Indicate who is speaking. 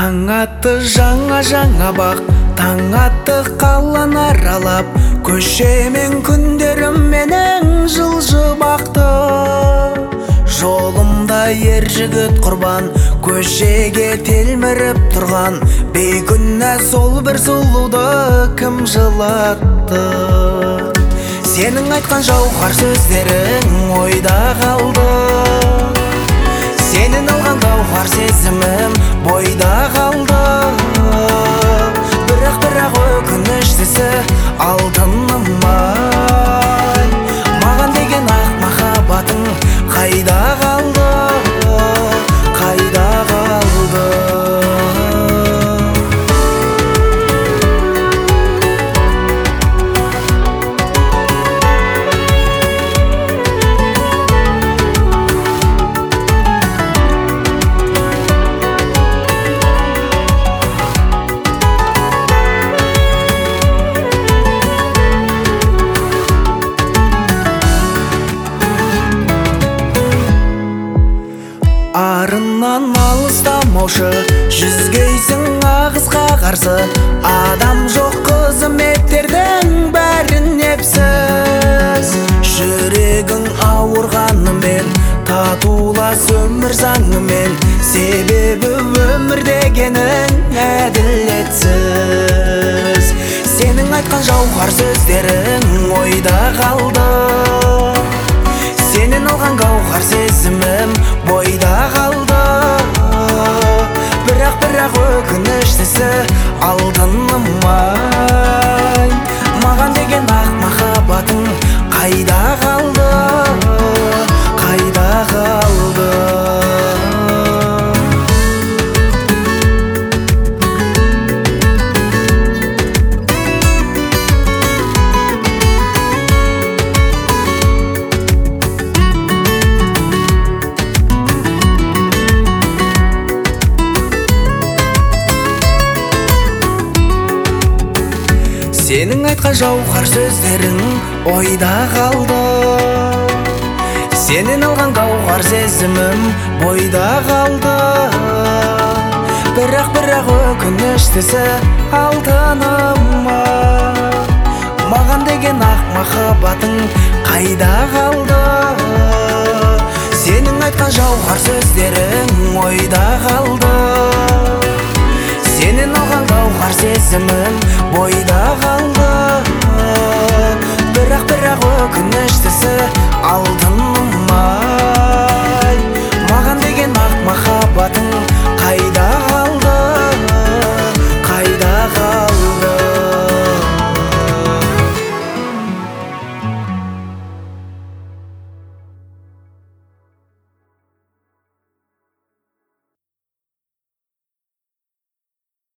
Speaker 1: Таң атты жаңа бақ, таң атты қаланы аралап, көшемен күндерім менің жылжып ақты. Жолымда ер жігіт құрбан, көшеге телміріп тұрған, бейкүнә сол бір сұлуды кім жылатты? Сенің айтқан жауһар сөздерің ойда қалды, сенен алған гауһар сезімім бойда қалды. Бірақ өкініштісі алтыным ай, маған деген ақ махаббатың қайда қалды, қайда қалды? Арынан алыстамаушы, жүзгейсің ағысқа қарсы. Адам жоқ қызметтердің бәрін епсіз. Жүрегің ауырғанымен, татулас өмір заңымен, себебі өмір дегенің әділетсіз. Сенің айтқан жауһар сөздерің ойда қалды, сенен алған гауһар сезімім бойда қалды. Бірақ өкініштісі алтыным ай, маған деген ақ махаббатың қайда қалды, қайда қалды? Сенің айтқан жауһар сөздерің ойда қалды, сенен алған гауһар сезімім бойда қалды. Бірақ өкініштісі алтыным ай, маған деген ақ махаббатың қайда қалды? Сенің айтқан жауһар сөздерің ойда қалды, сенен алған гауһар сезімім бойда қалды.